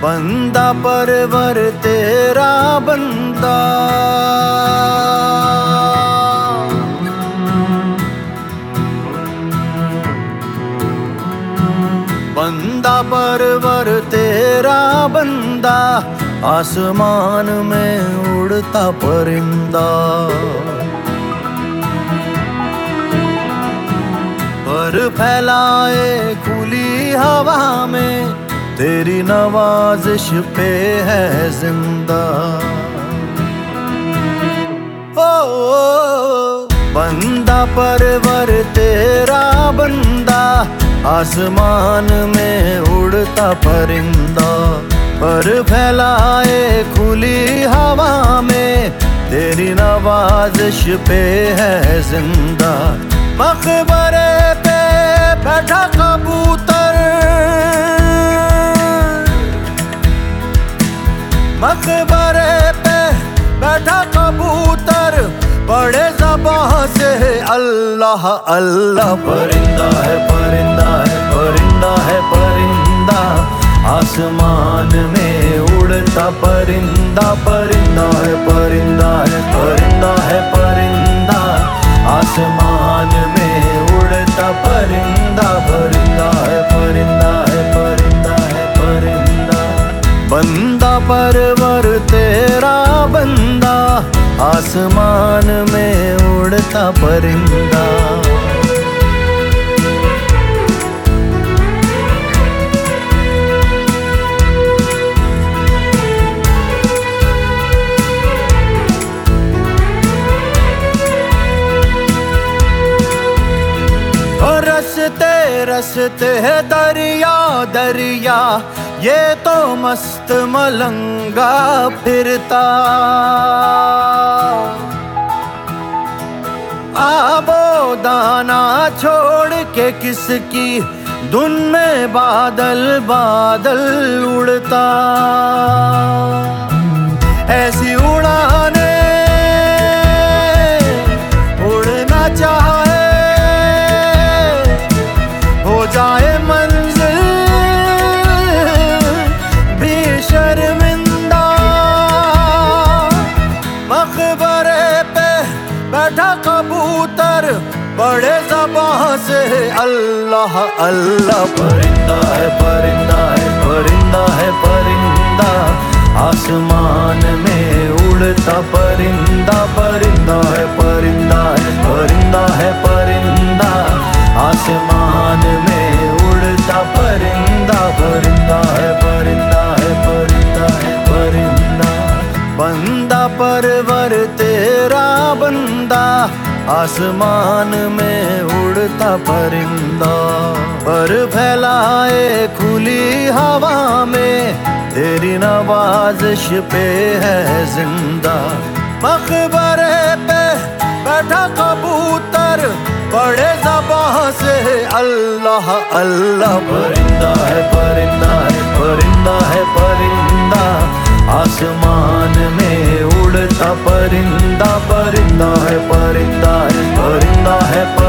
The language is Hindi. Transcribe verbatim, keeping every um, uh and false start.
बंदा परवर तेरा बंदा। बंदा परवर तेरा बंदा, आसमान में उड़ता परिंदा। पर फैलाए खुली हवा में, तेरी नवाजिश पे है जिंदा। ओ, ओ बंदा परवर तेरा बंदा, आसमान में उड़ता परिंदा। पर फैलाए खुली हवा में, तेरी नवाजिश पे है जिंदा। मकबरे पे बैठा कबूतर, मकबरे पे बैठा कबूतर, बड़े ज़बान से अल्लाह अल्लाह। परिंदा है परिंदा है परिंदा है परिंदा, आसमान में उड़ता परिंदा। परिंदा है परिंदा है परिंदा है परिंदा, आसमान में उड़ता परिंदा। परिंदा है परिंदा है परिंदा है परिंदा। बंदा परवर तेरा बंदा, आसमान में उड़ता परिंदा। रसते रसते है दरिया दरिया, ये तो मस्त मलंगा फिरता। आबो दाना छोड़ के किसकी धुन में बादल बादल उड़ता। ऐसी उड़ाने उड़ना चाहे, हो जाए मंजिल भी शर्मिंदा। मकबरे पे बैठा कबूतर, बड़े ज़बान से अल्लाह अल्लाह। परिंदा है परिंदा है परिंदा है परिंदा, आसमान में उड़ता परिंदा। परिंदा है परिंदा है परिंदा है परिंदा, आसमान में उड़ता परिंदा। परिंदा है परिंदा है परिंदा है परिंदा। बंदा परवर तेरा बंदा, आसमान में उड़ता परिंदा। पर फैलाए खुली हवा में, तेरी नवाजिश पे है जिंदा। मकबरे पे बैठा कबूतर, बड़े ज़बान से अल्लाह अल्लाह। परिंदा है परिंदा है परिंदा है परिंदा, आसमान में उड़ता परिंदा। परिंदा है परिंदा है परिंदा है